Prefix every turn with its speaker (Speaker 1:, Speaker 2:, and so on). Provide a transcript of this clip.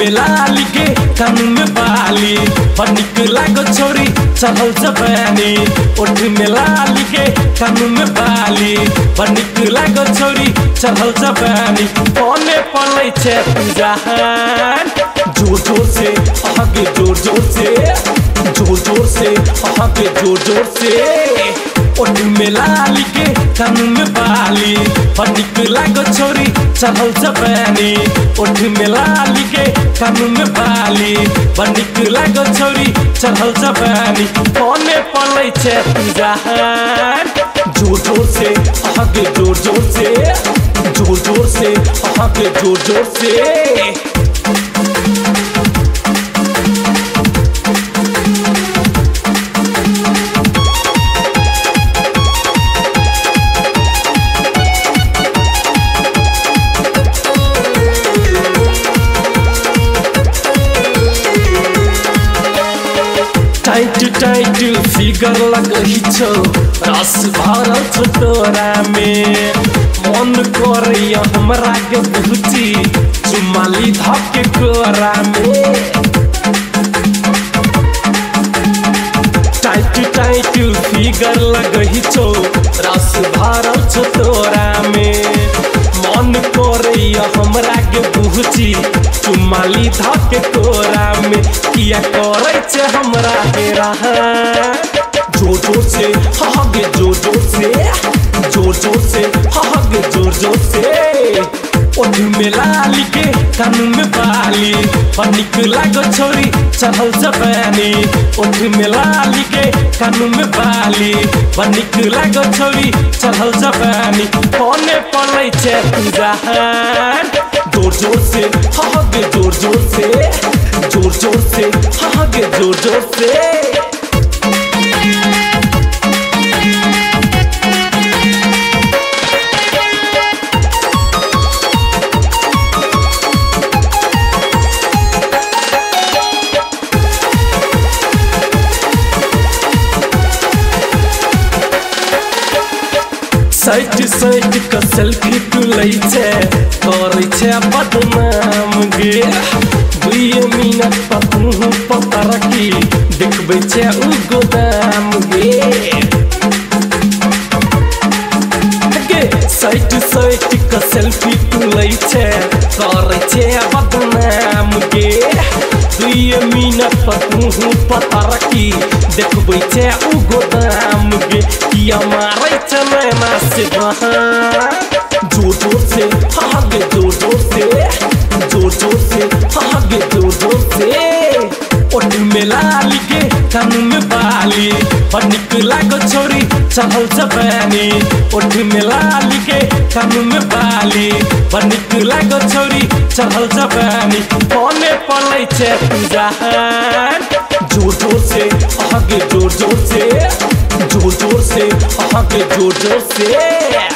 Speaker 1: में लाली के कान में बाली पर निक लागो छोरी चढ़ल जवानी ओठ में लाली के कान में बाली पर निक लागो छोरी चढ़ल जवानी कोने पलै छे पूजान जोर जोर से आगे जोर जोर से जोर जोर से आगे जोर जोर से ओठ में लाली के कान में बाली पर निक लागो छोरी चढ़ल जवानी ओठ में लाली के कान में बाली पर निक लागो छोरी चढ़ल जवानी कोने पलै छे पूजान जोर जोर से आगे जोर जोर से जोर जोर से आगे जोर जोर से टाइट टाइट फिगर लगही छो रस भरल छो तोरा में मन करैया हमरा के बहुती चुमाली धके कोरा में टाइट टाइट फिगर लगही छो रस भरल छो तोरा में मन करैया हमरा के बहुती चुमाली धके कोरा में किया करे छे हमरा तेरा जोर जोर से हागे जोर जोर से जोर जोर से हागे जोर जोर से ओठ में लाली के कान में बाली पर निक लागो छोरी चढ़ल जवानी ओठ में लाली के कान में बाली पर निक लागो छोरी चढ़ल जवानी कोने पलै छे पूजान जोर जोर से हागे जोर जोर से जोर जोर से हागे जोर जोर से साइड साइड का सेल्फी तू लै छे करे छे बदनाम गे 2 मिनट पर तू पता रखी देखबै छे उ गोदाम गे साइड साइड का सेल्फी तू लै छे करे छे बदनाम गे 2 मिनट पर तू पता रखी देखबै छे उ गोदाम गे किया मारै छे नैना से जोर जोर से हागे जोर जोर से जोर जोर से हागे जोर जोर से ओठ में लाली के कान में बाली पर निक लागो छोरी चढ़ल जवानी ओठ में लाली के कान में बाली पर निक लागो छोरी चढ़ल जवानी कोने पलै छे पूजान जोर जोर से आगे जोर जोर से जोर जोर से आगे जोर जोर से